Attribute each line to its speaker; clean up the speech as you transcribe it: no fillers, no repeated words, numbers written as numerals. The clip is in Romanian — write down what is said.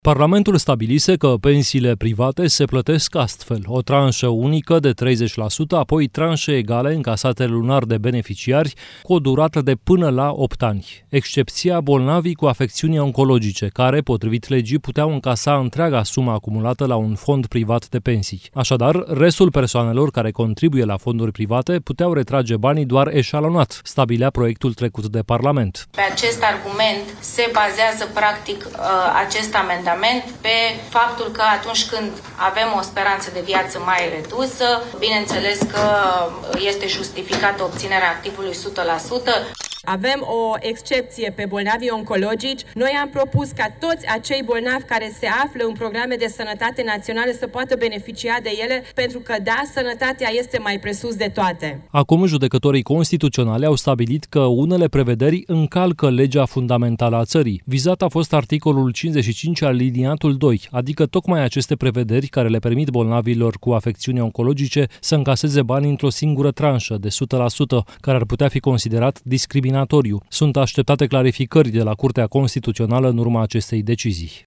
Speaker 1: Parlamentul stabilise că pensiile private se plătesc astfel: o tranșă unică de 30%, apoi tranșe egale încasate lunar de beneficiari cu o durată de până la 8 ani. Excepția bolnavii cu afecțiuni oncologice, care, potrivit legii, puteau încasa întreaga sumă acumulată la un fond privat de pensii. Așadar, restul persoanelor care contribuie la fonduri private puteau retrage banii doar eșalonat, stabilea proiectul trecut de Parlament.
Speaker 2: Pe acest argument se bazează practic acest amendament, pe faptul că atunci când avem o speranță de viață mai redusă, bineînțeles că este justificată obținerea activului 100%.
Speaker 3: Avem o excepție pe bolnavii oncologici. Noi am propus ca toți acei bolnavi care se află în programe de sănătate naționale să poată beneficia de ele, pentru că, da, sănătatea este mai presus de toate.
Speaker 1: Acum, judecătorii constituționale au stabilit că unele prevederi încalcă legea fundamentală a țării. Vizat a fost articolul 55 aliniatul 2, adică tocmai aceste prevederi care le permit bolnavilor cu afecțiuni oncologice să încaseze bani într-o singură tranșă de 100%, care ar putea fi considerat discriminatoriu. Sunt așteptate clarificări de la Curtea Constituțională în urma acestei decizii.